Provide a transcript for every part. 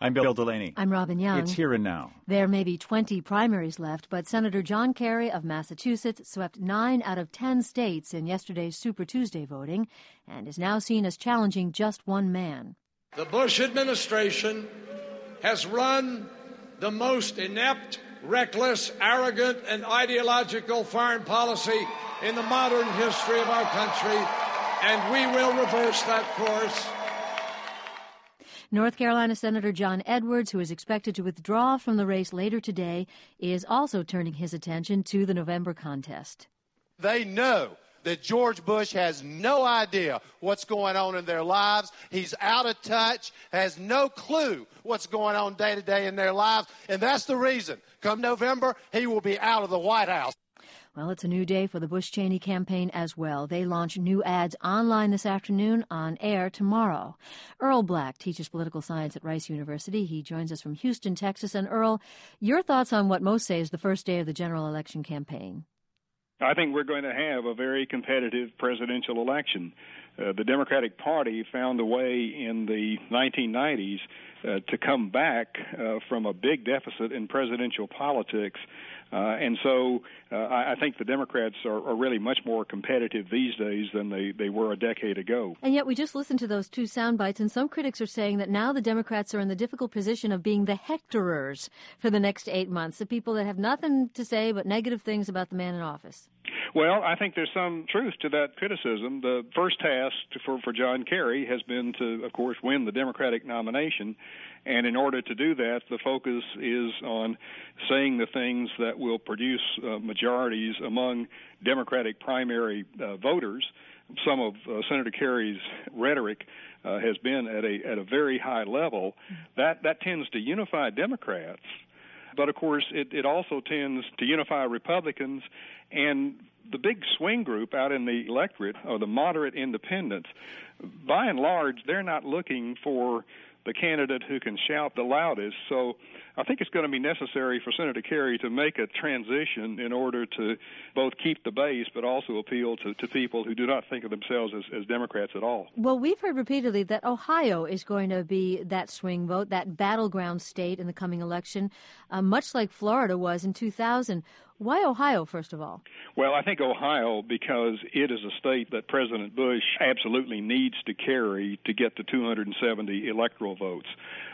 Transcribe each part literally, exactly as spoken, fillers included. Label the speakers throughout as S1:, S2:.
S1: I'm Bill Delaney.
S2: I'm Robin Young.
S1: It's Here and Now.
S2: There may be twenty primaries left, but Senator John Kerry of Massachusetts swept nine out of ten states in yesterday's Super Tuesday voting and is now seen as challenging just one man.
S3: The Bush administration has run the most inept, reckless, arrogant, and ideological foreign policy in the modern history of our country, and we will reverse that course.
S2: North Carolina Senator John Edwards, who is expected to withdraw from the race later today, is also turning his attention to the November contest.
S4: They know that George Bush has no idea what's going on in their lives. He's out of touch, has no clue what's going on day to day in their lives, and that's the reason. Come November, he will be out of the White House.
S2: Well, it's a new day for the Bush-Cheney campaign as well. They launch new ads online this afternoon, on air tomorrow. Earl Black teaches political science at Rice University. He joins us from Houston, Texas. And Earl, your thoughts on what most say is the first day of the general election campaign?
S5: I think we're going to have a very competitive presidential election. Uh, the Democratic Party found a way in the nineteen nineties uh, to come back uh, from a big deficit in presidential politics. Uh, and so uh, I, I think the Democrats are, are really much more competitive these days than they, they were a decade ago.
S2: And yet we just listened to those two sound bites, and some critics are saying that now the Democrats are in the difficult position of being the hectorers for the next eight months, the people that have nothing to say but negative things about the man in office.
S5: Well, I think there's some truth to that criticism. The first task for, for John Kerry has been to, of course, win the Democratic nomination. And in order to do that, the focus is on saying the things that will produce uh, majorities among Democratic primary uh, voters. Some of uh, Senator Kerry's rhetoric uh, has been at a at a very high level. That that tends to unify Democrats. But, of course, it, it also tends to unify Republicans, and the big swing group out in the electorate, or the moderate independents, by and large, they're not looking for the candidate who can shout the loudest. So I think it's going to be necessary for Senator Kerry to make a transition in order to both keep the base but also appeal to, to people who do not think of themselves as, as Democrats at all.
S2: Well, we've heard repeatedly that Ohio is going to be that swing vote, that battleground state in the coming election, uh, much like Florida was in two thousand. Why Ohio, first of all?
S5: Well, I think Ohio because it is a state that President Bush absolutely needs to carry to get the two hundred seventy electoral votes.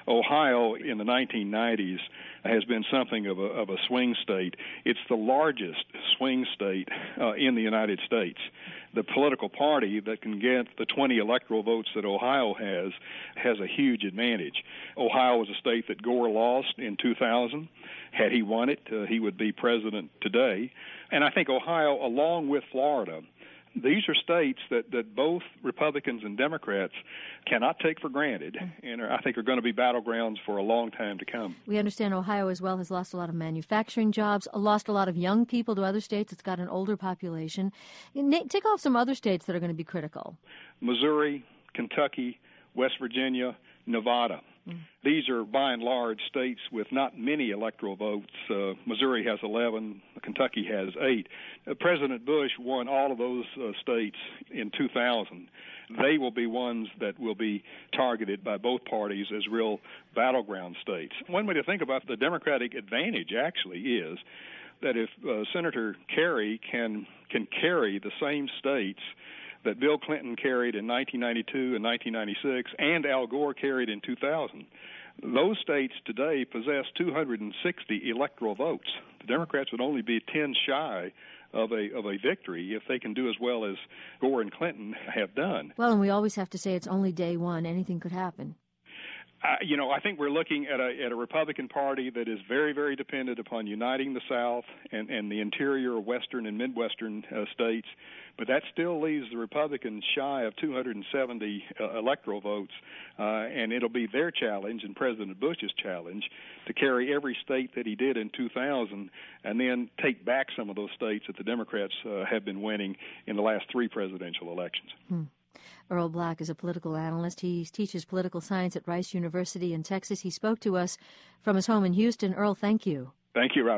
S5: Ohio in the nineteen nineties has been something of a, of a swing state. It's the largest swing state uh, in the United States. The political party that can get the twenty electoral votes that Ohio has has a huge advantage. Ohio was a state that Gore lost in two thousand. Had he won it, uh, he would be president today. And I think Ohio, along with Florida, these are states that, that both Republicans and Democrats cannot take for granted, and are, I think are going to be battlegrounds for a long time to come.
S2: We understand Ohio as well has lost a lot of manufacturing jobs, lost a lot of young people to other states. It's got an older population. Take off some other states that are going to be critical.
S5: Missouri, Kentucky, West Virginia, Nevada. Mm. These are, by and large, states with not many electoral votes. Uh, Missouri has eleven. Kentucky has eight. Uh, President Bush won all of those uh, states in two thousand. They will be ones that will be targeted by both parties as real battleground states. One way to think about the Democratic advantage actually is that if uh, Senator Kerry can can carry the same states that Bill Clinton carried in nineteen ninety-two and nineteen ninety-six, and Al Gore carried in two thousand. Those states today possess two hundred sixty electoral votes. The Democrats would only be ten shy of a of a victory if they can do as well as Gore and Clinton have done.
S2: Well, and we always have to say it's only day one. Anything could happen.
S5: Uh, you know, I think we're looking at a at a Republican Party that is very, very dependent upon uniting the South and, and the interior, Western and Midwestern uh, states, but that still leaves the Republicans shy of two hundred seventy uh, electoral votes, uh, and it'll be their challenge and President Bush's challenge to carry every state that he did in two thousand and then take back some of those states that the Democrats uh, have been winning in the last three presidential elections.
S2: Hmm. Earl Black is a political analyst. He teaches political science at Rice University in Texas. He spoke to us from his home in Houston. Earl, thank you.
S5: Thank you, Robin.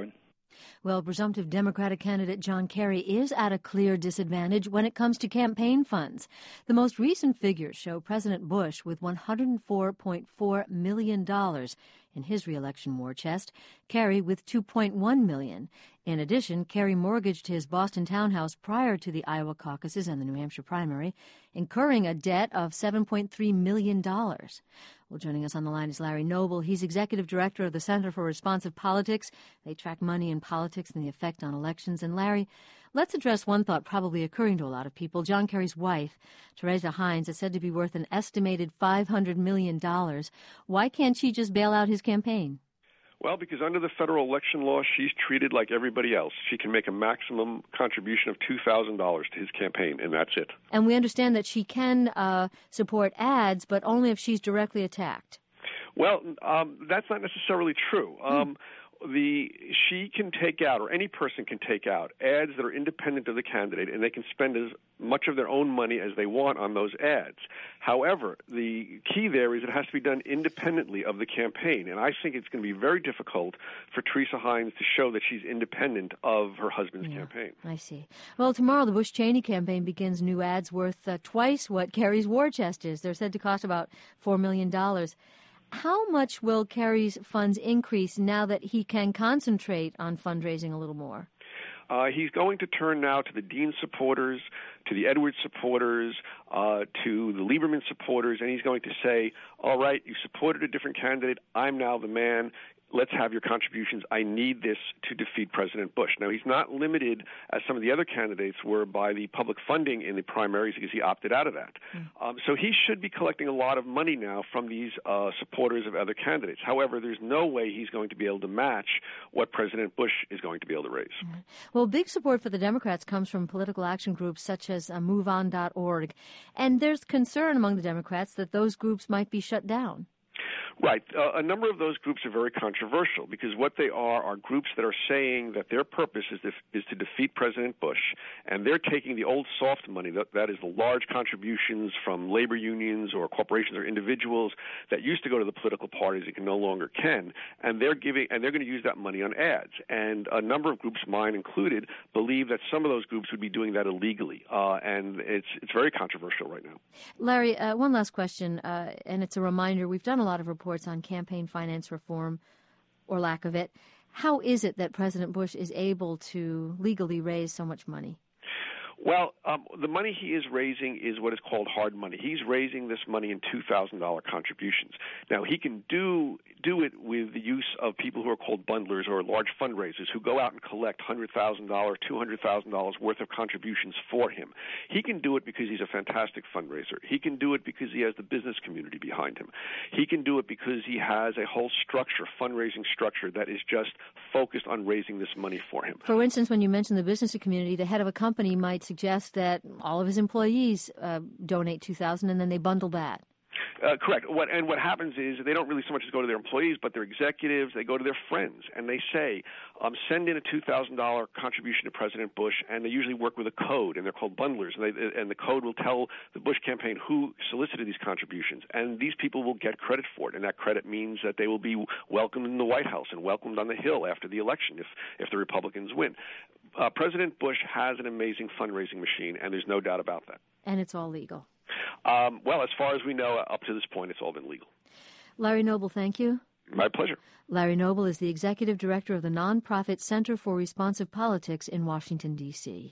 S2: Well, presumptive Democratic candidate John Kerry is at a clear disadvantage when it comes to campaign funds. The most recent figures show President Bush with one hundred four point four million dollars in his reelection war chest, Kerry with two point one million dollars. In addition, Kerry mortgaged his Boston townhouse prior to the Iowa caucuses and the New Hampshire primary, incurring a debt of seven point three million dollars. Well, joining us on the line is Larry Noble. He's executive director of the Center for Responsive Politics. They track money in politics and the effect on elections. And Larry, let's address one thought probably occurring to a lot of people. John Kerry's wife, Teresa Heinz, is said to be worth an estimated five hundred million dollars. Why can't she just bail out his campaign?
S1: Well, because under the federal election law, she's treated like everybody else. She can make a maximum contribution of two thousand dollars to his campaign, and that's it.
S2: And we understand that she can uh, support ads, but only if she's directly attacked.
S1: Well, um, that's not necessarily true. Um, the she can take out, or any person can take out, ads that are independent of the candidate, and they can spend as much of their own money as they want on those ads. However, the key there is it has to be done independently of the campaign, and I think it's going to be very difficult for Teresa Heinz to show that she's independent of her husband's
S2: yeah,
S1: campaign.
S2: I see. Well, tomorrow the Bush-Cheney campaign begins new ads worth uh, twice what Kerry's war chest is. They're said to cost about four million dollars. How much will Kerry's funds increase now that he can concentrate on fundraising a little more?
S1: Uh, he's going to turn now to the Dean supporters, to the Edwards supporters, uh, to the Lieberman supporters, and he's going to say, all right, you supported a different candidate. I'm now the man. Let's have your contributions. I need this to defeat President Bush. Now, he's not limited, as some of the other candidates were, by the public funding in the primaries because he opted out of that. Mm. Um, so he should be collecting a lot of money now from these uh, supporters of other candidates. However, there's no way he's going to be able to match what President Bush is going to be able to raise.
S2: Mm. Well, big support for the Democrats comes from political action groups such as uh, move on dot org. And there's concern among the Democrats that those groups might be shut down.
S1: Right. Uh, a number of those groups are very controversial because what they are are groups that are saying that their purpose is to, is to defeat President Bush, and they're taking the old soft money, that, that is the large contributions from labor unions or corporations or individuals that used to go to the political parties and can no longer can, and they're giving and they're going to use that money on ads. And a number of groups, mine included, believe that some of those groups would be doing that illegally, uh, and it's it's very controversial right now.
S2: Larry, uh, one last question, uh, and it's a reminder. We've done a lot of reports on campaign finance reform or lack of it. How is it that President Bush is able to legally raise so much money?
S1: Well, um, the money he is raising is what is called hard money. He's raising this money in two thousand dollars contributions. Now, he can do do it with the use of people who are called bundlers or large fundraisers who go out and collect one hundred thousand dollars, two hundred thousand dollars worth of contributions for him. He can do it because he's a fantastic fundraiser. He can do it because he has the business community behind him. He can do it because he has a whole structure, fundraising structure, that is just focused on raising this money for him.
S2: For instance, when you mention the business community, the head of a company might suggest that all of his employees uh, donate two thousand dollars and then they bundle that.
S1: Uh, correct. What, and what happens is they don't really so much as go to their employees, but their executives. They go to their friends, and they say, um, send in a two thousand dollars contribution to President Bush, and they usually work with a code, and they're called bundlers, and, they, and the code will tell the Bush campaign who solicited these contributions, and these people will get credit for it, and that credit means that they will be welcomed in the White House and welcomed on the Hill after the election if, if the Republicans win. Uh, President Bush has an amazing fundraising machine, and there's no doubt about that.
S2: And it's all legal.
S1: Um, well, as far as we know, up to this point, it's all been legal.
S2: Larry Noble, thank you.
S1: My pleasure.
S2: Larry Noble is the executive director of the nonprofit Center for Responsive Politics in Washington, D C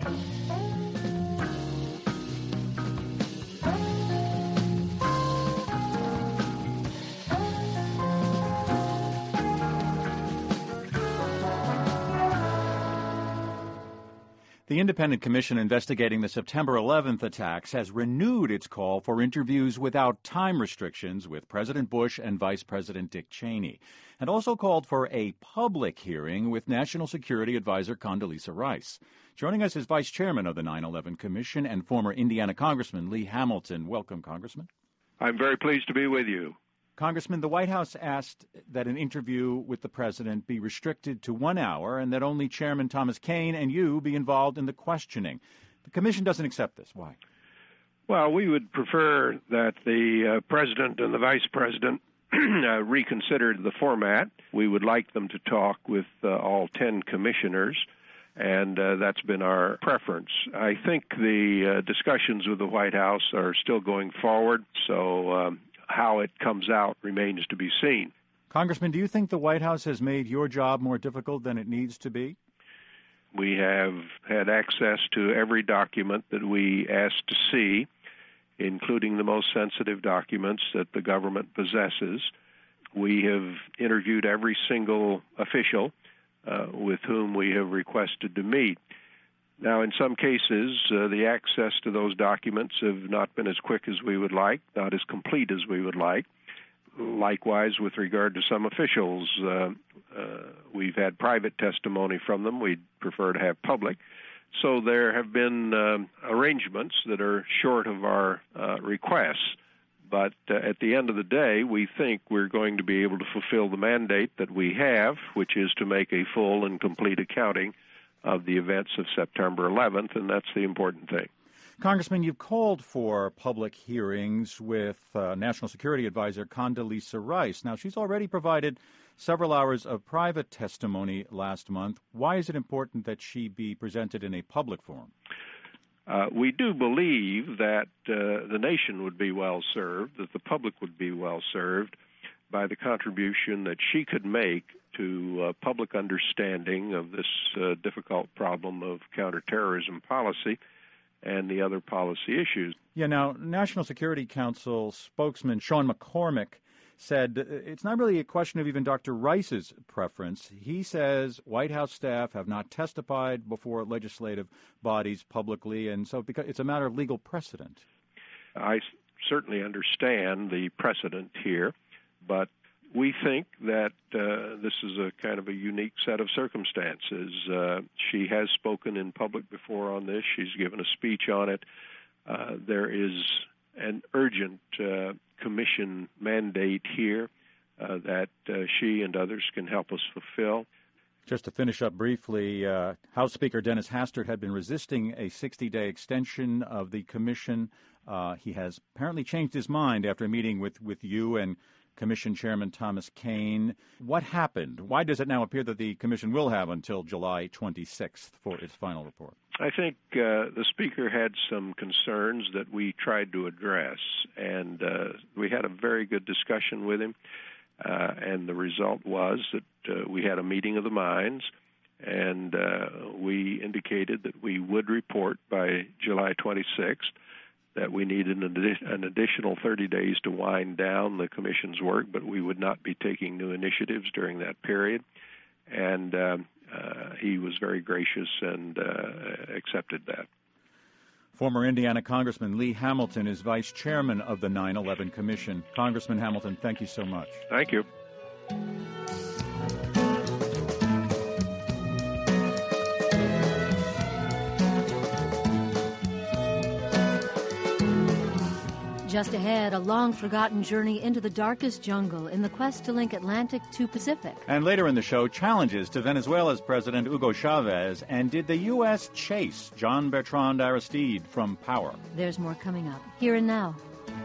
S6: The independent commission investigating the September eleventh attacks has renewed its call for interviews without time restrictions with President Bush and Vice President Dick Cheney, and also called for a public hearing with National Security Advisor Condoleezza Rice. Joining us is Vice Chairman of the nine eleven Commission and former Indiana Congressman Lee Hamilton. Welcome, Congressman.
S7: I'm very pleased to be with you.
S6: Congressman, the White House asked that an interview with the president be restricted to one hour and that only Chairman Thomas Kean and you be involved in the questioning. The commission doesn't accept this. Why?
S7: Well, we would prefer that the uh, president and the vice president uh, reconsidered the format. We would like them to talk with uh, all ten commissioners, and uh, that's been our preference. I think the uh, discussions with the White House are still going forward, so um, how it comes out remains to be seen.
S6: Congressman, do you think the White House has made your job more difficult than it needs to be?
S7: We have had access to every document that we asked to see, including the most sensitive documents that the government possesses. We have interviewed every single official uh, with whom we have requested to meet. Now, in some cases, uh, the access to those documents have not been as quick as we would like, not as complete as we would like. Likewise, with regard to some officials, uh, uh, we've had private testimony from them. We'd prefer to have public. So there have been uh, arrangements that are short of our uh, requests. But uh, at the end of the day, we think we're going to be able to fulfill the mandate that we have, which is to make a full and complete accounting of the events of September eleventh, and that's the important thing.
S6: Congressman, you've called for public hearings with uh, National Security Advisor Condoleezza Rice. Now, she's already provided several hours of private testimony last month. Why is it important that she be presented in a public forum?
S7: Uh, we do believe that uh, the nation would be well served, that the public would be well served by the contribution that she could make to uh, public understanding of this uh, difficult problem of counterterrorism policy and the other policy issues.
S6: Yeah, now, National Security Council spokesman Sean McCormick said it's not really a question of even Doctor Rice's preference. He says White House staff have not testified before legislative bodies publicly, and so because it's a matter of legal precedent.
S7: I certainly understand the precedent here, but we think that uh, this is a kind of a unique set of circumstances. Uh, she has spoken in public before on this. She's given a speech on it. Uh, there is an urgent uh, commission mandate here uh, that uh, she and others can help us fulfill.
S6: Just to finish up briefly, uh, House Speaker Dennis Hastert had been resisting a sixty-day extension of the commission. Uh, he has apparently changed his mind after a meeting with, with you and Commission Chairman Thomas Kean. What happened? Why does it now appear that the Commission will have until July twenty-sixth for its final report?
S7: I think uh, the Speaker had some concerns that we tried to address, and uh, we had a very good discussion with him, uh, and the result was that uh, we had a meeting of the minds, and uh, we indicated that we would report by July twenty-sixth, that we needed an, addi- an additional thirty days to wind down the Commission's work, but we would not be taking new initiatives during that period. And um, uh, he was very gracious and uh, accepted that.
S6: Former Indiana Congressman Lee Hamilton is vice chairman of the nine eleven Commission. Congressman Hamilton, thank you so much.
S7: Thank you.
S2: Just ahead, a long-forgotten journey into the darkest jungle in the quest to link Atlantic to Pacific.
S6: And later in the show, challenges to Venezuela's President Hugo Chavez. And did the U S chase John Bertrand Aristide from power?
S2: There's more coming up, here and now.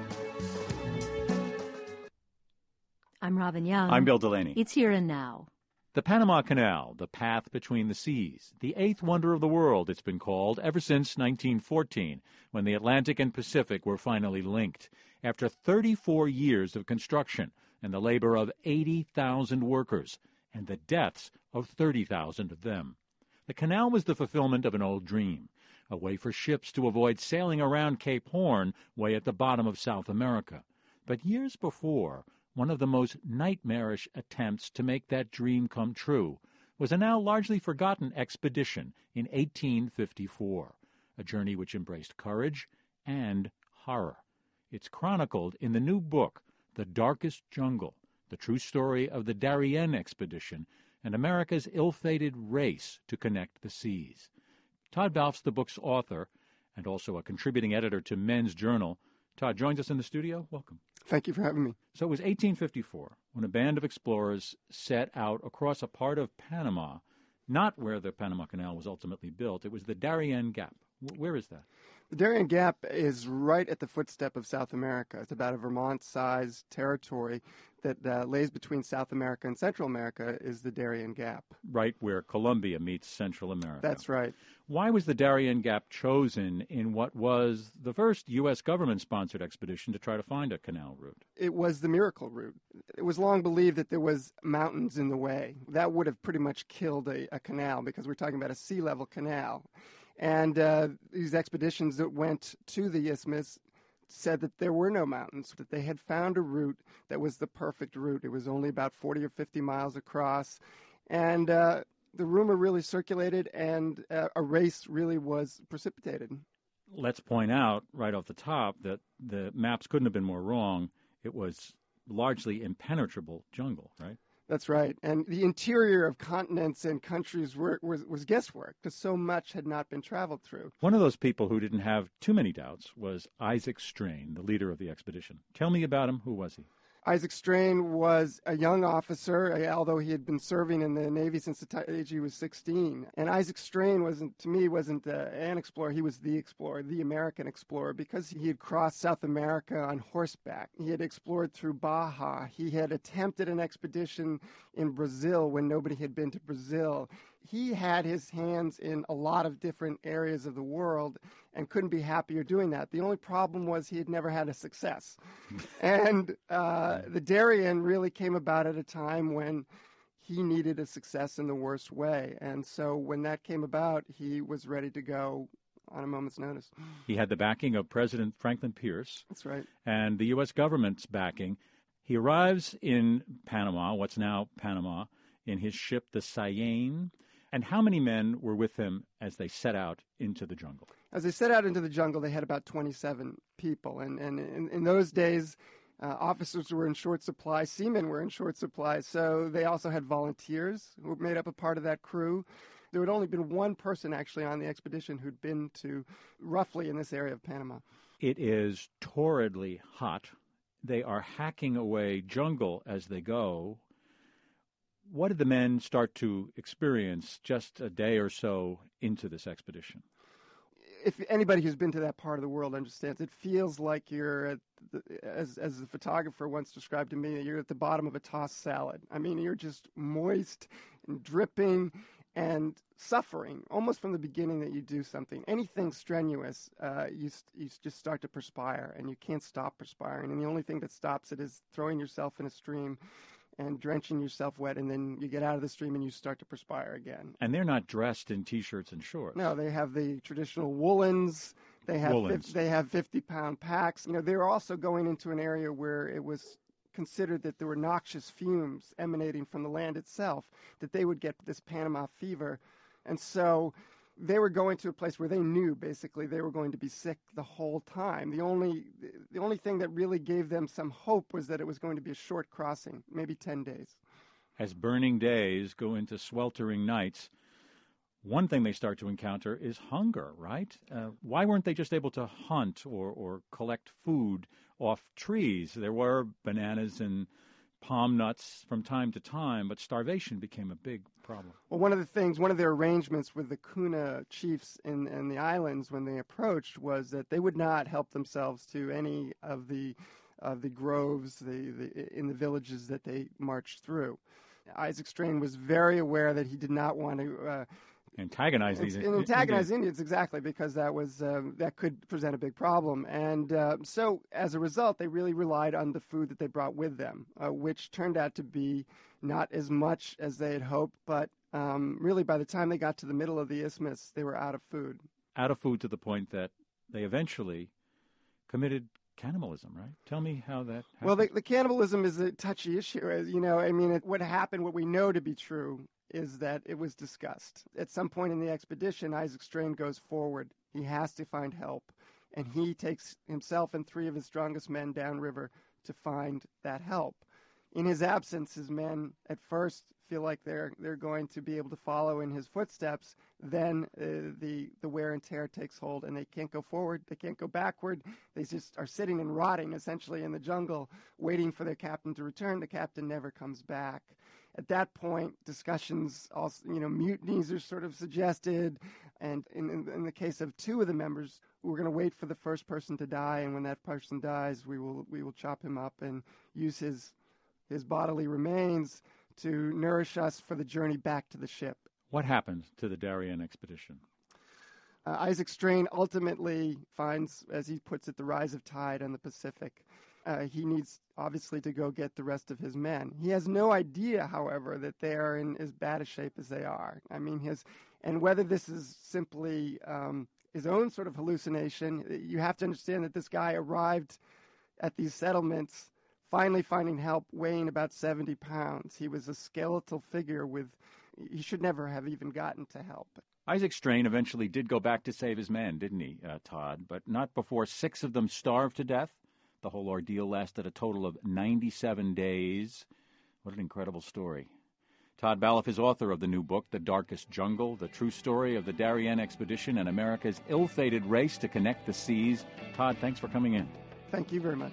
S2: I'm Robin Young.
S6: I'm Bill Delaney.
S2: It's Here and Now.
S6: The Panama Canal, the path between the seas, the eighth wonder of the world, it's been called, ever since nineteen fourteen, when the Atlantic and Pacific were finally linked. After thirty-four years of construction and the labor of eighty thousand workers and the deaths of thirty thousand of them. The canal was the fulfillment of an old dream, a way for ships to avoid sailing around Cape Horn way at the bottom of South America. But years before, one of the most nightmarish attempts to make that dream come true was a now largely forgotten expedition in eighteen fifty-four, a journey which embraced courage and horror. It's chronicled in the new book, The Darkest Jungle, the true story of the Darien expedition and America's ill-fated race to connect the seas. Todd Balf's the book's author and also a contributing editor to Men's Journal. Todd joins us in the studio. Welcome.
S8: Thank you for having me.
S6: So it was eighteen fifty-four when a band of explorers set out across a part of Panama, not where the Panama Canal was ultimately built. It was the Darien Gap. Where is that?
S8: The Darien Gap is right at the footstep of South America. It's about a Vermont-sized territory that uh, lays between South America and Central America is the Darien Gap.
S6: Right where Colombia meets Central America.
S8: That's right.
S6: Why was the Darien Gap chosen in what was the first U S government-sponsored expedition to try to find a canal route?
S8: It was the miracle route. It was long believed that there was mountains in the way. That would have pretty much killed a, a canal because we're talking about a sea-level canal. And uh, these expeditions that went to the isthmus said that there were no mountains, that they had found a route that was the perfect route. It was only about forty or fifty miles across. And uh, the rumor really circulated, and uh, a race really was precipitated.
S6: Let's point out right off the top that the maps couldn't have been more wrong. It was largely impenetrable jungle, right?
S8: That's right. And the interior of continents and countries were, was, was guesswork because so much had not been traveled through.
S6: One of those people who didn't have too many doubts was Isaac Strain, the leader of the expedition. Tell me about him. Who was he?
S8: Isaac Strain was a young officer, although he had been serving in the Navy since the age he was sixteen. And Isaac Strain wasn't, to me, wasn't uh, an explorer. He was the explorer, the American explorer, because he had crossed South America on horseback. He had explored through Baja. He had attempted an expedition in Brazil when nobody had been to Brazil. He had his hands in a lot of different areas of the world and couldn't be happier doing that. The only problem was he had never had a success. and uh, the Darien really came about at a time when he needed a success in the worst way. And so when that came about, he was ready to go on a moment's notice.
S6: He had the backing of President Franklin Pierce.
S8: That's right.
S6: And the U S government's backing. He arrives in Panama, what's now Panama, in his ship, the Cyane. And how many men were with him as they set out into the jungle?
S8: As they set out into the jungle, they had about twenty-seven people. And, and in, in those days, uh, officers were in short supply, seamen were in short supply. So they also had volunteers who made up a part of that crew. There had only been one person actually on the expedition who'd been to roughly in this area of Panama.
S6: It is torridly hot. They are hacking away jungle as they go. What did the men start to experience just a day or so into this expedition?
S8: If anybody who's been to that part of the world understands, it feels like you're, at the, as as the photographer once described to me, you're at the bottom of a tossed salad. I mean, you're just moist and dripping and suffering almost from the beginning that you do something. Anything strenuous, uh, you, you just start to perspire, and you can't stop perspiring. And the only thing that stops it is throwing yourself in a stream and drenching yourself wet, and then you get out of the stream and you start to perspire again.
S6: And they're not dressed in T-shirts and shorts.
S8: No, they have the traditional woolens. They have
S6: Woolens.
S8: fifty, they have fifty-pound packs. You know, they were also going into an area where it was considered that there were noxious fumes emanating from the land itself, that they would get this Panama fever. And so they were going to a place where they knew basically they were going to be sick the whole time. The only the only thing that really gave them some hope was that it was going to be a short crossing, maybe ten days.
S6: As burning days go into sweltering nights, one thing they start to encounter is hunger, right? Uh, why weren't they just able to hunt or, or collect food off trees? There were bananas and palm nuts from time to time, but starvation became a big problem.
S8: Well, one of the things, one of their arrangements with the Kuna chiefs in, in the islands when they approached was that they would not help themselves to any of the of the groves the, the, in the villages that they marched through. Isaac Strain was very aware that he did not want to uh,
S6: antagonize these
S8: and antagonize Indians, exactly, because that was um, that could present a big problem. And uh, so as a result, they really relied on the food that they brought with them, uh, which turned out to be not as much as they had hoped, but um, really by the time they got to the middle of the isthmus, they were out of food.
S6: Out of food to the point that they eventually committed cannibalism, right? Tell me how that happened.
S8: Well, the, the cannibalism is a touchy issue. As you know, I mean, it, what happened, what we know to be true, is that it was discussed. At some point in the expedition, Isaac Strain goes forward. He has to find help, and he takes himself and three of his strongest men downriver to find that help. in his absence, his men at first feel like they're they're going to be able to follow in his footsteps. Then uh, the the wear and tear takes hold, and they can't go forward, they can't go backward. They just are sitting and rotting essentially in the jungle, waiting for their captain to return. The captain never comes back. At that point, discussions, also, you know, mutinies are sort of suggested, and in, in, in the case of two of the members, we're going to wait for the first person to die, and when that person dies, we will we will chop him up and use his his bodily remains to nourish us for the journey back to the ship.
S6: What happened to the Darien expedition?
S8: Uh, Isaac Strain ultimately finds, as he puts it, the rise of tide on the Pacific. Uh, he needs, obviously, to go get the rest of his men. He has no idea, however, that they are in as bad a shape as they are. I mean, his, and whether this is simply um, his own sort of hallucination, you have to understand that this guy arrived at these settlements finally finding help, weighing about seventy pounds. He was a skeletal figure with, he should never have even gotten to help.
S6: Isaac Strain eventually did go back to save his men, didn't he, uh, Todd? But not before six of them starved to death. The whole ordeal lasted a total of ninety-seven days. What an incredible story. Todd Balloff is author of the new book, The Darkest Jungle, the true story of the Darien expedition and America's ill-fated race to connect the seas. Todd, thanks for coming in.
S8: Thank you very much.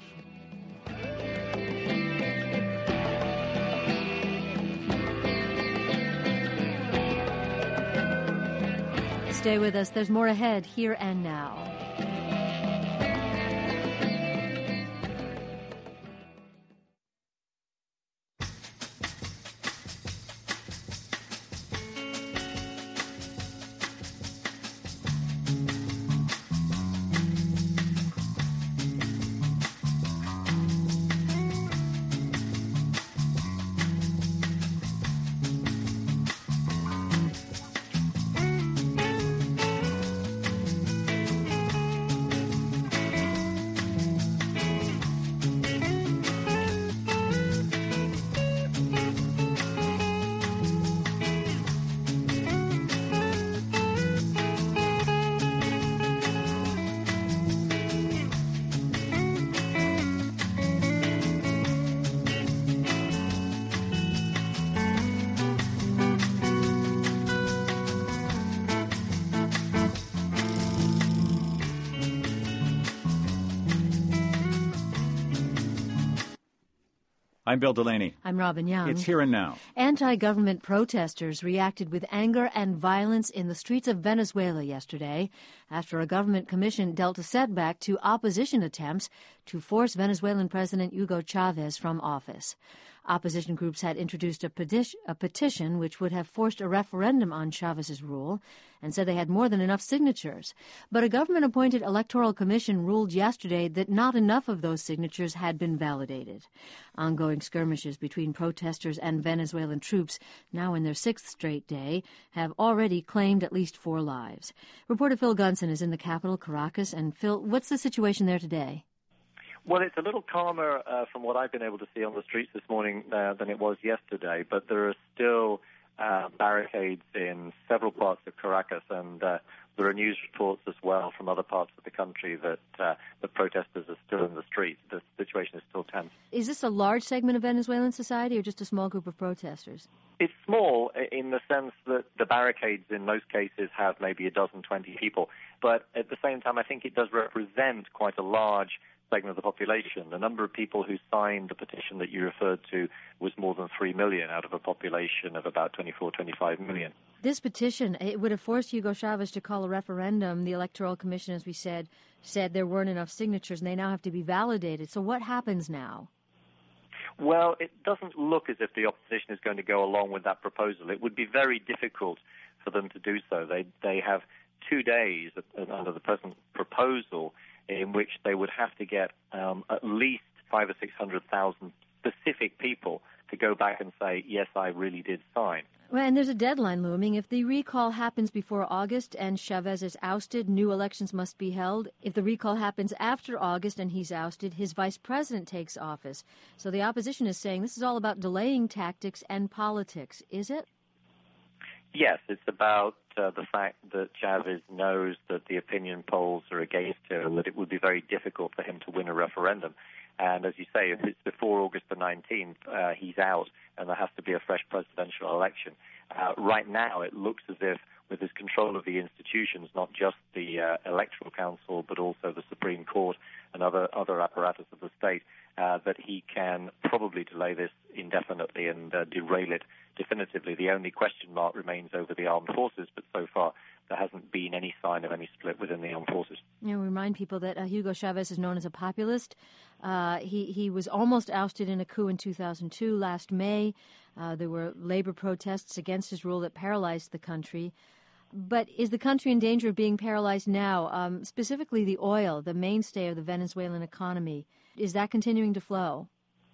S2: Stay with us. There's more ahead here and now.
S6: I'm Bill Delaney.
S2: I'm Robin Young.
S6: It's Here and Now.
S2: Anti-government protesters reacted with anger and violence in the streets of Venezuela yesterday after a government commission dealt a setback to opposition attempts to force Venezuelan President Hugo Chavez from office. Opposition groups had introduced a, peti- a petition which would have forced a referendum on Chavez's rule and said they had more than enough signatures. But a government-appointed electoral commission ruled yesterday that not enough of those signatures had been validated. Ongoing skirmishes between protesters and Venezuelan troops, now in their sixth straight day, have already claimed at least four lives. Reporter Phil Gunson is in the capital, Caracas. And Phil, what's the situation there today?
S9: Well, it's a little calmer uh, from what I've been able to see on the streets this morning uh, than it was yesterday, but there are still uh, barricades in several parts of Caracas, and uh, there are news reports as well from other parts of the country that uh, the protesters are still in the streets. The situation is still tense. Is
S2: this a large segment of Venezuelan society or just a small group of protesters?
S9: It's small in the sense that the barricades in most cases have maybe a dozen, twenty people, but at the same time I think it does represent quite a large segment of the population. The number of people who signed the petition that you referred to was more than three million out of a population of about twenty-four, twenty-five million.
S2: This petition, it would have forced Hugo Chavez to call a referendum. The Electoral Commission, as we said, said there weren't enough signatures, and they now have to be validated. So what happens now?
S9: Well, it doesn't look as if the opposition is going to go along with that proposal. It would be very difficult for them to do so. They they have two days under the present proposal in which they would have to get um, at least five or six hundred thousand specific people to go back and say, yes, I really did sign.
S2: Well, and there's a deadline looming. If the recall happens before August and Chavez is ousted, new elections must be held. If the recall happens after August and he's ousted, his vice president takes office. So the opposition is saying this is all about delaying tactics and politics, is it?
S9: Yes, it's about uh, the fact that Chavez knows that the opinion polls are against him and that it would be very difficult for him to win a referendum. And as you say, if it's before August the nineteenth, uh, he's out, and there has to be a fresh presidential election. Uh, right now, it looks as if, with his control of the institutions, not just the uh, Electoral Council, but also the Supreme Court and other other apparatus of the state, uh, that he can probably delay this indefinitely and uh, derail it definitively. The only question mark remains over the armed forces, but so far there hasn't been any sign of any split within the armed forces.
S2: You know, remind people that uh, Hugo Chavez is known as a populist. Uh, he, he was almost ousted in a coup in two thousand two. Last May, uh, there were labor protests against his rule that paralyzed the country. But is the country in danger of being paralyzed now? Um, specifically the oil, the mainstay of the Venezuelan economy. Is that continuing to flow?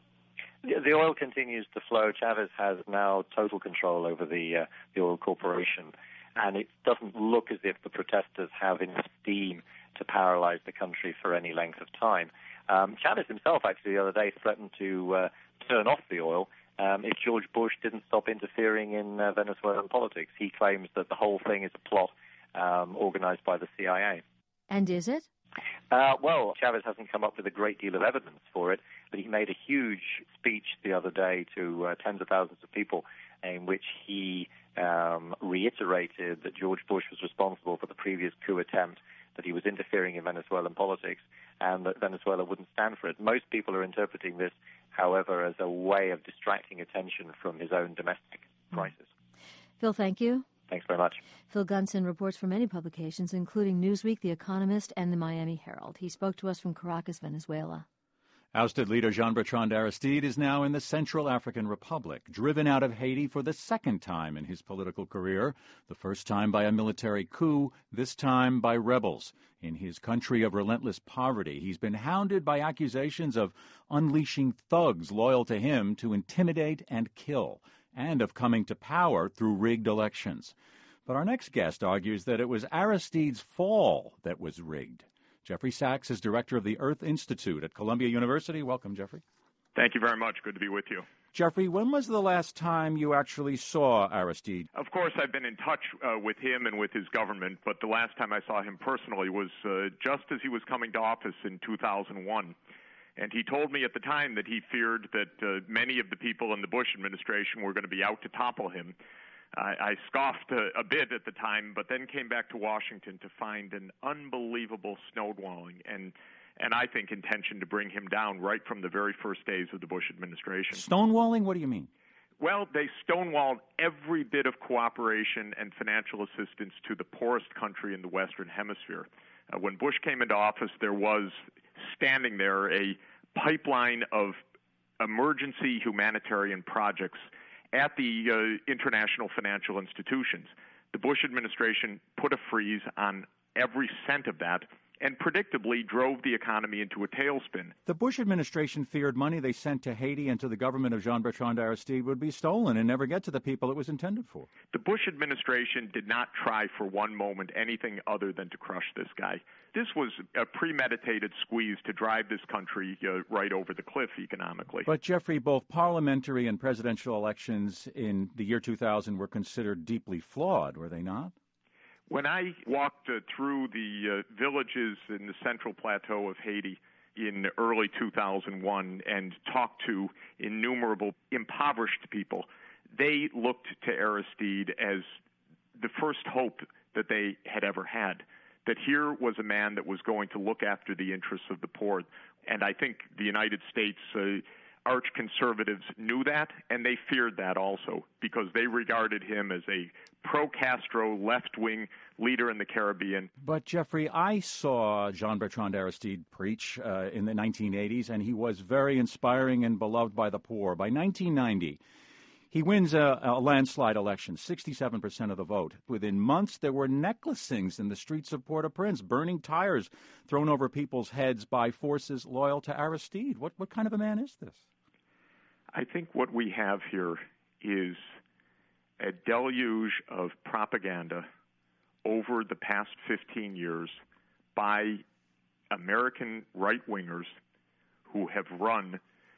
S9: The oil continues to flow. Chavez has now total control over the uh, the oil corporation, and it doesn't look as if the protesters have enough steam to paralyze the country for any length of time. Um, Chavez himself, actually, the other day threatened to uh, turn off the oil um, if George Bush didn't stop interfering in uh, Venezuelan politics. He claims that the whole thing is a plot um, organized by the C I A.
S2: And is it?
S9: Uh, well, Chavez hasn't come up with a great deal of evidence for it, but he made a huge speech the other day to uh, tens of thousands of people in which he um, reiterated that George Bush was responsible for the previous coup attempt, that he was interfering in Venezuelan politics, and that Venezuela wouldn't stand for it. Most people are interpreting this, however, as a way of distracting attention from his own domestic crisis.
S2: Phil, thank you.
S9: Thanks very much.
S2: Phil Gunson reports for many publications, including Newsweek, The Economist, and the Miami Herald. He spoke to us from Caracas, Venezuela.
S6: Ousted leader Jean-Bertrand Aristide is now in the Central African Republic, driven out of Haiti for the second time in his political career, the first time by a military coup, this time by rebels. In his country of relentless poverty, he's been hounded by accusations of unleashing thugs loyal to him to intimidate and kill, and of coming to power through rigged elections. But our next guest argues that it was Aristide's fall that was rigged. Jeffrey Sachs is director of the Earth Institute at Columbia University. Welcome, Jeffrey.
S10: Thank you very much. Good to be with you.
S6: Jeffrey, when was the last time you actually saw Aristide?
S10: Of course, I've been in touch uh, with him and with his government, but the last time I saw him personally was uh, just as he was coming to office in two thousand one. And he told me at the time that he feared that uh, many of the people in the Bush administration were going to be out to topple him. I, I scoffed a, a bit at the time, but then came back to Washington to find an unbelievable stonewalling and, and I think, intention to bring him down right from the very first days of the Bush administration.
S6: Stonewalling? What do you mean?
S10: Well, they stonewalled every bit of cooperation and financial assistance to the poorest country in the Western Hemisphere. Uh, when Bush came into office, there was standing there a pipeline of emergency humanitarian projects at the uh, international financial institutions. The Bush administration put a freeze on every cent of that and predictably drove the economy into a tailspin.
S6: The Bush administration feared money they sent to Haiti and to the government of Jean-Bertrand Aristide would be stolen and never get to the people it was intended for.
S10: The Bush administration did not try for one moment anything other than to crush this guy. This was a premeditated squeeze to drive this country uh, right over the cliff economically.
S6: But, Jeffrey, both parliamentary and presidential elections in the year two thousand were considered deeply flawed, were they not?
S10: When I walked uh, through the uh, villages in the Central Plateau of Haiti in early two thousand one and talked to innumerable impoverished people, they looked to Aristide as the first hope that they had ever had, that here was a man that was going to look after the interests of the poor. And I think the United States uh, arch-conservatives knew that, and they feared that also, because they regarded him as a pro-Castro, left-wing leader in the Caribbean.
S6: But, Jeffrey, I saw Jean-Bertrand Aristide preach uh, in the nineteen eighties, and he was very inspiring and beloved by the poor. By nineteen ninety, he wins a, a landslide election, sixty-seven percent of the vote. Within months, there were necklacings in the streets of Port-au-Prince, burning tires thrown over people's heads by forces loyal to Aristide. What, what kind of a man is this?
S10: I think what we have here is a deluge of propaganda over the past fifteen years by American right-wingers who have run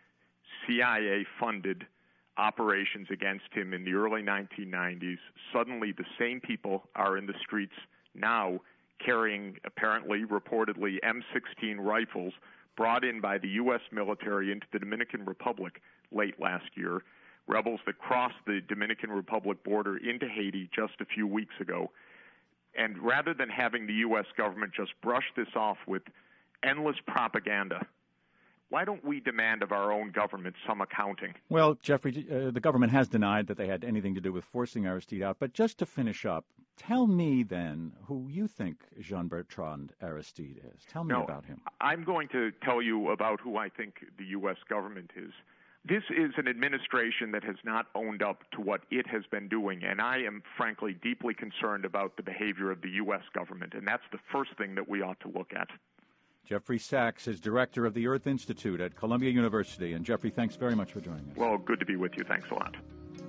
S10: C I A-funded operations against him in the early nineteen nineties. Suddenly, the same people are in the streets now carrying, apparently, reportedly, M sixteen rifles, brought in by the U S military into the Dominican Republic late last year, rebels that crossed the Dominican Republic border into Haiti just a few weeks ago. And rather than having the U S government just brush this off with endless propaganda, why don't we demand of our own government some accounting?
S6: Well, Jeffrey, uh, the government has denied that they had anything to do with forcing Aristide out. But just to finish up, tell me then who you think Jean-Bertrand Aristide is. Tell me
S10: no,
S6: about him.
S10: I'm going to tell you about who I think the U S government is. This is an administration that has not owned up to what it has been doing, and I am, frankly, deeply concerned about the behavior of the U S government, and that's the first thing that we ought to look at.
S6: Jeffrey Sachs is director of the Earth Institute at Columbia University. And, Jeffrey, thanks very much for joining us.
S10: Well, good to be with you. Thanks a lot.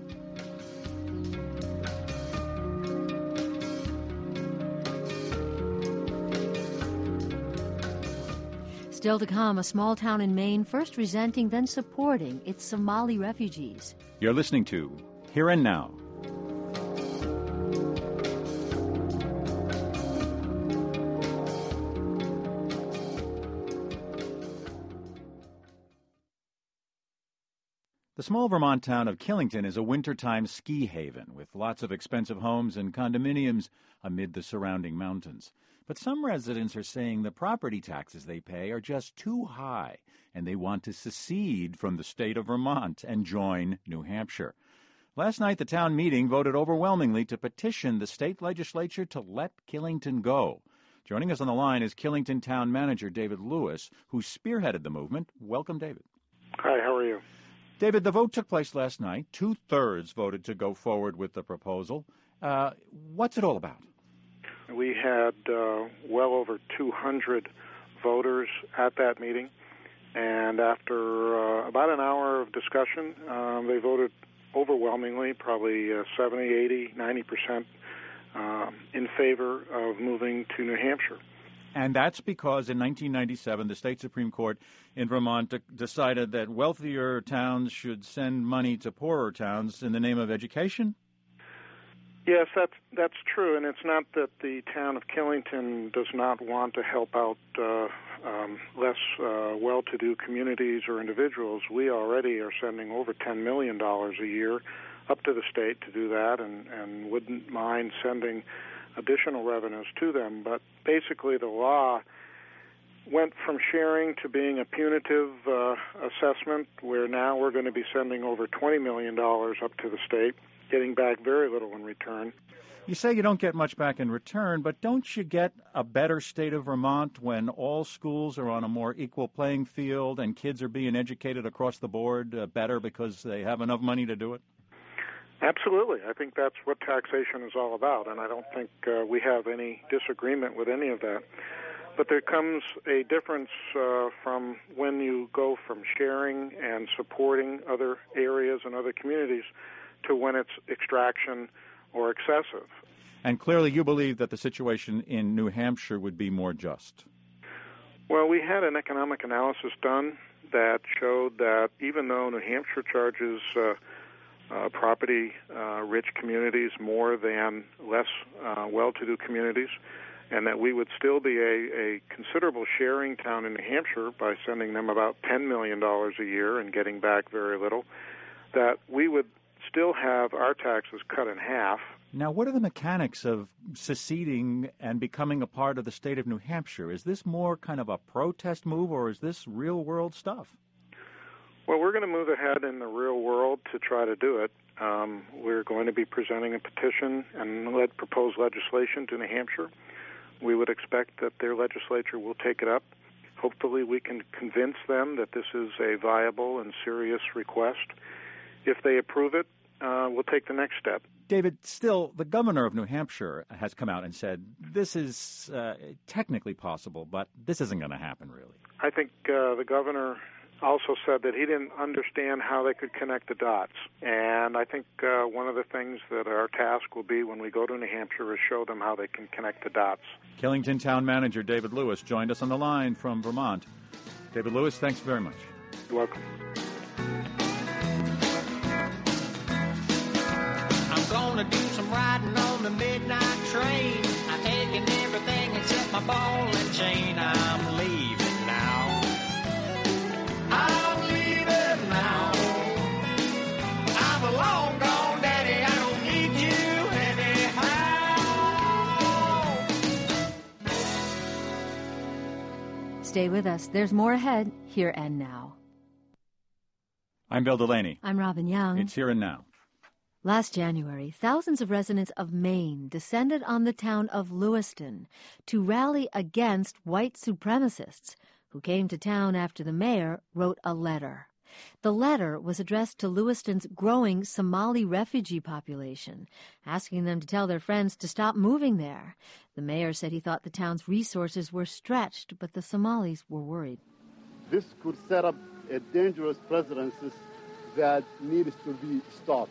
S2: Still to come, a small town in Maine first resenting, then supporting its Somali refugees.
S6: You're listening to Here and Now. The small Vermont town of Killington is a wintertime ski haven with lots of expensive homes and condominiums amid the surrounding mountains. But some residents are saying the property taxes they pay are just too high, and they want to secede from the state of Vermont and join New Hampshire. Last night, the town meeting voted overwhelmingly to petition the state legislature to let Killington go. Joining us on the line is Killington town manager David Lewis, who spearheaded the movement. Welcome, David.
S11: Hi, how are you?
S6: David, the vote took place last night. Two-thirds voted to go forward with the proposal. Uh, what's it all about?
S11: We had uh, well over two hundred voters at that meeting, and after uh, about an hour of discussion, um, they voted overwhelmingly, probably uh, seventy, eighty, ninety percent um, in favor of moving to New Hampshire.
S6: And that's because in nineteen ninety-seven, the state Supreme Court in Vermont de- decided that wealthier towns should send money to poorer towns in the name of education?
S11: Yes, that's that's true, and it's not that the town of Killington does not want to help out uh, um, less uh, well-to-do communities or individuals. We already are sending over ten million dollars a year up to the state to do that, and, and wouldn't mind sending additional revenues to them. But basically the law went from sharing to being a punitive uh, assessment, where now we're going to be sending over twenty million dollars up to the state, getting back very little in return.
S6: You say you don't get much back in return, but don't you get a better state of Vermont when all schools are on a more equal playing field and kids are being educated across the board uh, better because they have enough money to do it?
S11: Absolutely. I think that's what taxation is all about, and I don't think uh, we have any disagreement with any of that. But there comes a difference uh, from when you go from sharing and supporting other areas and other communities to when it's extraction or excessive.
S6: And clearly you believe that the situation in New Hampshire would be more just.
S11: Well, we had an economic analysis done that showed that even though New Hampshire charges uh, uh, property-rich uh, communities more than less uh, well-to-do communities, and that we would still be a, a considerable sharing town in New Hampshire by sending them about ten million dollars a year and getting back very little, that we would still have our taxes cut in half.
S6: Now, what are the mechanics of seceding and becoming a part of the state of New Hampshire? Is this more kind of a protest move, or is this real-world stuff?
S11: Well, we're going to move ahead in the real world to try to do it. Um, we're going to be presenting a petition and let propose legislation to New Hampshire. We would expect that their legislature will take it up. Hopefully we can convince them that this is a viable and serious request. If they approve it, uh, we'll take the next step.
S6: David, still, the governor of New Hampshire has come out and said this is uh, technically possible, but this isn't going to happen, really.
S11: I think uh, the governor also said that he didn't understand how they could connect the dots. And I think uh, one of the things that our task will be when we go to New Hampshire is show them how they can connect the dots.
S6: Killington Town Manager David Lewis joined us on the line from Vermont. David Lewis, thanks very much.
S11: You're welcome.
S12: I'm gonna do some riding on the midnight train. I'm taking everything except my ball and chain. I'm leaving now. I'm long gone, Daddy, I don't need you anyhow.
S2: Stay with us. There's more ahead, here and now.
S6: I'm Bill Delaney.
S2: I'm Robin Young.
S6: It's Here and Now.
S2: Last January, thousands of residents of Maine descended on the town of Lewiston to rally against white supremacists who came to town after the mayor wrote a letter. The letter was addressed to Lewiston's growing Somali refugee population, asking them to tell their friends to stop moving there. The mayor said he thought the town's resources were stretched, but the Somalis were worried.
S13: This could set up a dangerous precedent that needs to be stopped.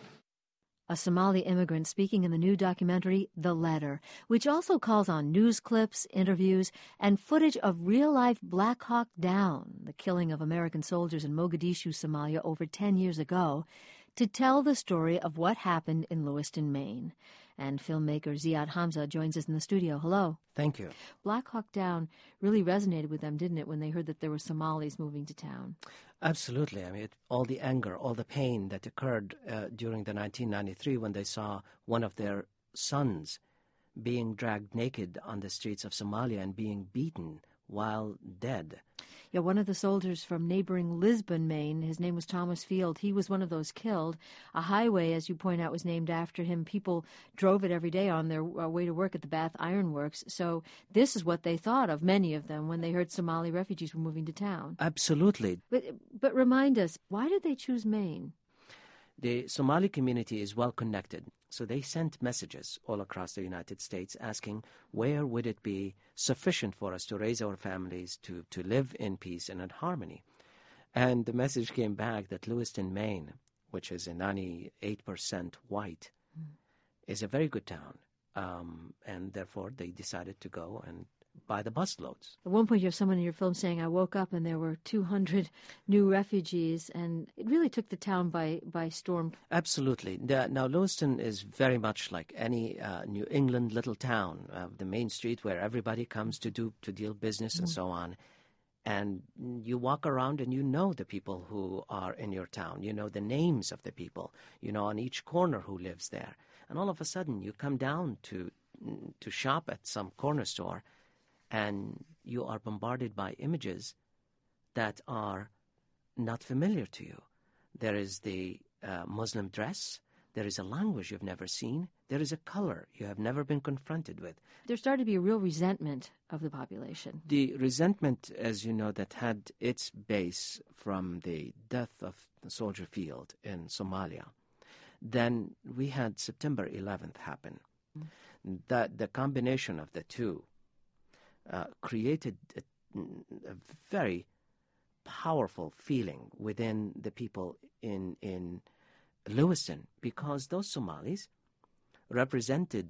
S2: A Somali immigrant speaking in the new documentary, The Letter, which also calls on news clips, interviews, and footage of real-life Black Hawk Down, the killing of American soldiers in Mogadishu, Somalia, over ten years ago, to tell the story of what happened in Lewiston, Maine. And filmmaker Ziad Hamza joins us in the studio. Hello.
S14: Thank you.
S2: Black Hawk Down really resonated with them, didn't it, when they heard that there were Somalis moving to town?
S14: Absolutely. I mean, it, all the anger, all the pain that occurred uh, during the nineteen ninety-three when they saw one of their sons being dragged naked on the streets of Somalia and being beaten while dead.
S2: Yeah, one of the soldiers from neighboring Lisbon, Maine, his name was Thomas Field. He was one of those killed. A highway, as you point out, was named after him. People drove it every day on their uh, way to work at the Bath Iron Works. So this is what they thought of, many of them, when they heard Somali refugees were moving to town.
S14: Absolutely.
S2: But, but remind us, why did they choose Maine?
S14: The Somali community is well connected, so they sent messages all across the United States asking where would it be sufficient for us to raise our families, to, to live in peace and in harmony. And the message came back that Lewiston, Maine, which is a ninety-eight percent white, mm. is a very good town, um, and therefore they decided to go and buy the busloads.
S2: At one point you have someone in your film saying, I woke up and there were two hundred new refugees, and it really took the town by, by storm.
S14: Absolutely. The, now, Lewiston is very much like any uh, New England little town, uh, the main street where everybody comes to do to deal business mm-hmm. and so on. And you walk around and you know the people who are in your town. You know the names of the people. You know on each corner who lives there. And all of a sudden you come down to to shop at some corner store, and you are bombarded by images that are not familiar to you. There is the uh, Muslim dress. There is a language you've never seen. There is a color you have never been confronted with.
S2: There started to be a real resentment of the population.
S14: The resentment, as you know, that had its base from the death of Soldier Field in Somalia. Then we had September eleventh happen. Mm-hmm. That the combination of the two Uh, created a, a very powerful feeling within the people in in Lewiston, because those Somalis represented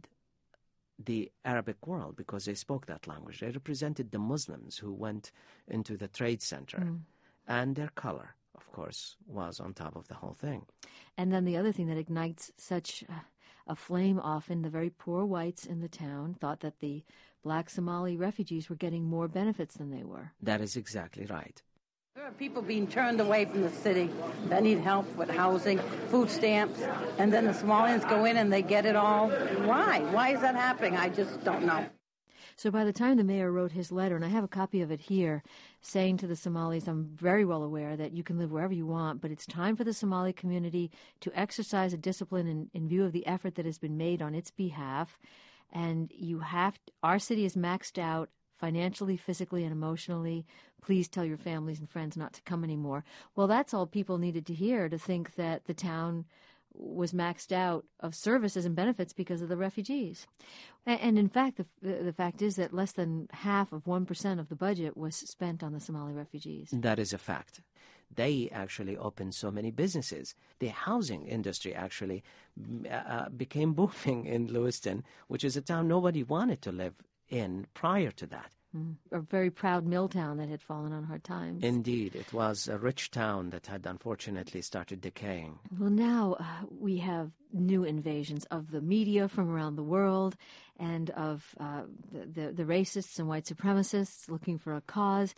S14: the Arabic world because they spoke that language. They represented the Muslims who went into the trade center, mm. and their color, of course, was on top of the whole thing.
S2: And then the other thing that ignites such uh, a flame, often the very poor whites in the town thought that the black Somali refugees were getting more benefits than they were.
S14: That is exactly right.
S15: There are people being turned away from the city that need help with housing, food stamps, and then the Somalians go in and they get it all. Why? Why is that happening? I just don't know.
S2: So by the time the mayor wrote his letter, and I have a copy of it here, saying to the Somalis, I'm very well aware that you can live wherever you want, but it's time for the Somali community to exercise a discipline in, in view of the effort that has been made on its behalf. And you have, to, our city is maxed out financially, physically, and emotionally. Please tell your families and friends not to come anymore. Well, that's all people needed to hear to think that the town was maxed out of services and benefits because of the refugees. And in fact, the, the fact is that less than half of one percent of the budget was spent on the Somali refugees.
S14: That is a fact. They actually opened so many businesses. The housing industry actually uh, became booming in Lewiston, which is a town nobody wanted to live in prior to that.
S2: Mm. A very proud mill town that had fallen on hard times.
S14: Indeed. It was a rich town that had unfortunately started decaying.
S2: Well, now uh, we have new invasions of the media from around the world and of uh, the, the, the racists and white supremacists looking for a cause.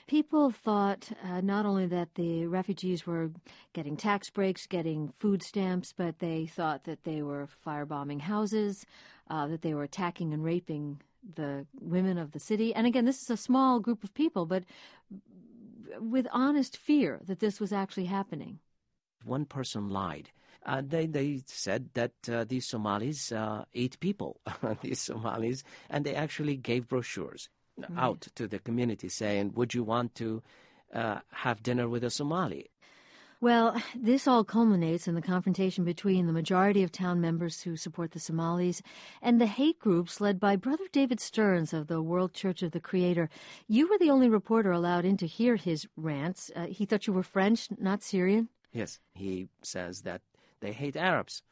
S2: People thought uh, not only that the refugees were getting tax breaks, getting food stamps, but they thought that they were firebombing houses, uh, that they were attacking and raping the women of the city. And again, this is a small group of people, but with honest fear that this was actually happening.
S14: One person lied. Uh, they they said that uh, these Somalis uh, ate people, these Somalis, and they actually gave brochures mm-hmm. out to the community saying, would you want to uh, have dinner with a Somali?
S2: Well, this all culminates in the confrontation between the majority of town members who support the Somalis and the hate groups led by Brother David Stearns of the World Church of the Creator. You were the only reporter allowed in to hear his rants. Uh, he thought you were French, not Syrian?
S14: Yes, he says that they hate Arabs.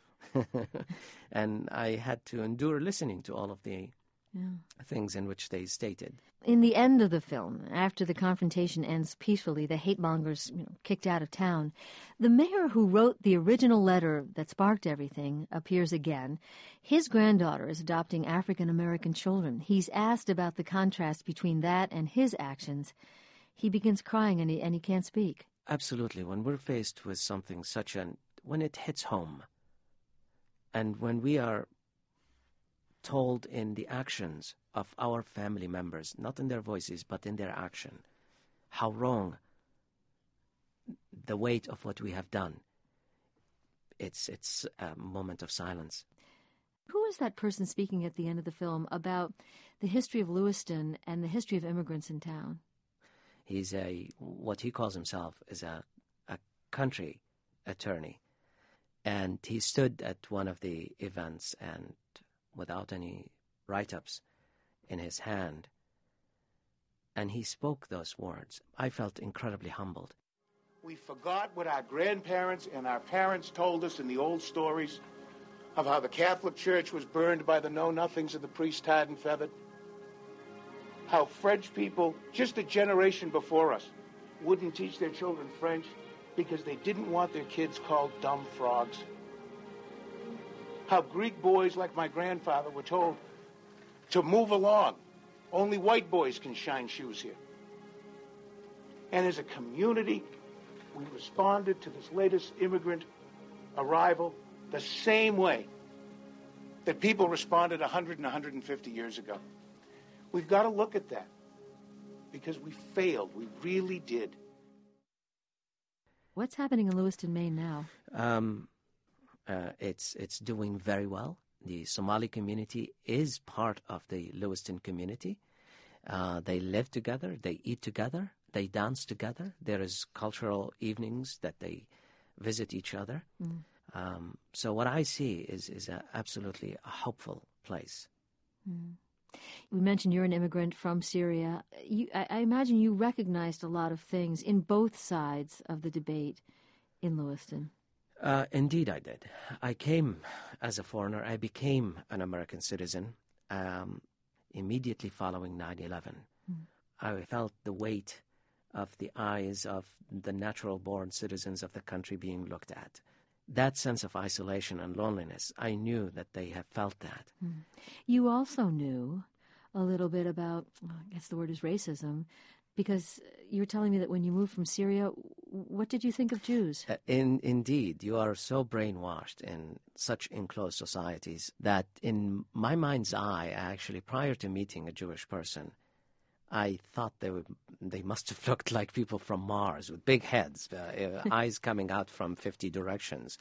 S14: And I had to endure listening to all of the yeah. things in which they stated.
S2: In the end of the film, after the confrontation ends peacefully, the hate-mongers you know, kicked out of town, the mayor who wrote the original letter that sparked everything appears again. His granddaughter is adopting African-American children. He's asked about the contrast between that and his actions. He begins crying and he, and he can't speak.
S14: Absolutely. When we're faced with something such an... when it hits home, and when we are told in the actions of our family members, not in their voices, but in their action, how wrong the weight of what we have done, it's it's a moment of silence.
S2: Who is that person speaking at the end of the film about the history of Lewiston and the history of immigrants in town?
S14: He's a, what he calls himself is a, a country attorney. And he stood at one of the events and without any write-ups in his hand, and he spoke those words. I felt incredibly humbled.
S16: We forgot what our grandparents and our parents told us in the old stories of how the Catholic Church was burned by the know-nothings of the priest tarred and feathered. How French people, just a generation before us, wouldn't teach their children French because they didn't want their kids called dumb frogs. How Greek boys like my grandfather were told to move along. Only white boys can shine shoes here. And as a community, we responded to this latest immigrant arrival the same way that people responded one hundred and one hundred fifty years ago. We've got to look at that because we failed. We really did.
S2: What's happening in Lewiston, Maine now?
S14: Um, uh, it's it's doing very well. The Somali community is part of the Lewiston community. Uh, they live together. They eat together. They dance together. There is cultural evenings that they visit each other. Mm. Um, so what I see is is a, absolutely a hopeful place.
S2: Mm. We mentioned you're an immigrant from Syria. You, I, I imagine you recognized a lot of things in both sides of the debate in Lewiston.
S14: Uh, indeed, I did. I came as a foreigner. I became an American citizen um, immediately following nine eleven. Mm. I felt the weight of the eyes of the natural-born citizens of the country being looked at. That sense of isolation and loneliness, I knew that they have felt that.
S2: Mm. You also knew a little bit about, well, I guess the word is racism, because you were telling me that when you moved from Syria, what did you think of Jews?
S14: Uh, in, indeed, you are so brainwashed in such enclosed societies that in my mind's eye, actually, prior to meeting a Jewish person, I thought they would, they must have looked like people from Mars with big heads, uh, eyes coming out from fifty directions.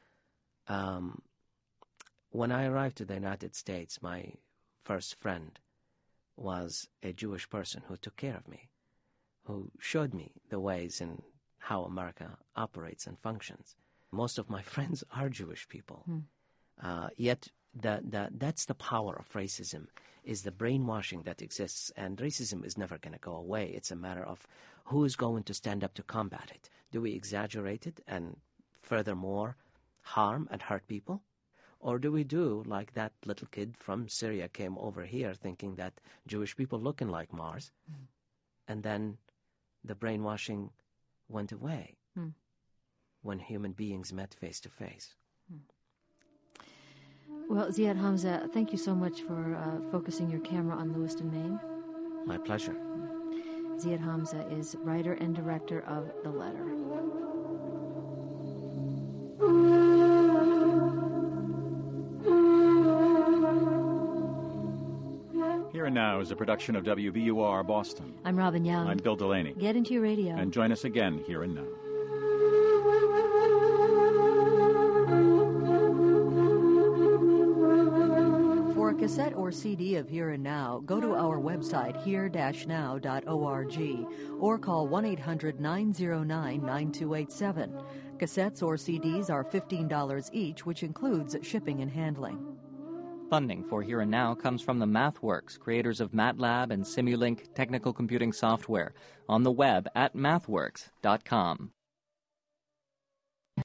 S14: Um, when I arrived to the United States, my first friend was a Jewish person who took care of me, who showed me the ways in how America operates and functions. Most of my friends are Jewish people, hmm. uh, yet the, the, that's the power of racism, is the brainwashing that exists, and racism is never going to go away. It's a matter of who is going to stand up to combat it. Do we exaggerate it and furthermore harm and hurt people? Or do we do like that little kid from Syria came over here thinking that Jewish people looking like Mars, mm. and then the brainwashing went away mm. when human beings met face to face? Mm.
S2: Well, Ziad Hamza, thank you so much for uh, focusing your camera on Lewiston, Maine.
S14: My pleasure.
S2: Ziad Hamza is writer and director of The Letter.
S6: Here and Now is a production of W B U R Boston.
S2: I'm Robin Young.
S6: I'm Bill Delaney.
S2: Get into your radio.
S6: And join us again Here and Now.
S17: For a cassette or C D of Here and Now, go to our website here dash now dot org or call one eight hundred nine oh nine nine two eight seven. Cassettes or C Ds are fifteen dollars each, which includes shipping and handling.
S18: Funding for Here and Now comes from the MathWorks, creators of MATLAB and Simulink technical computing software, on the web at mathworks dot com.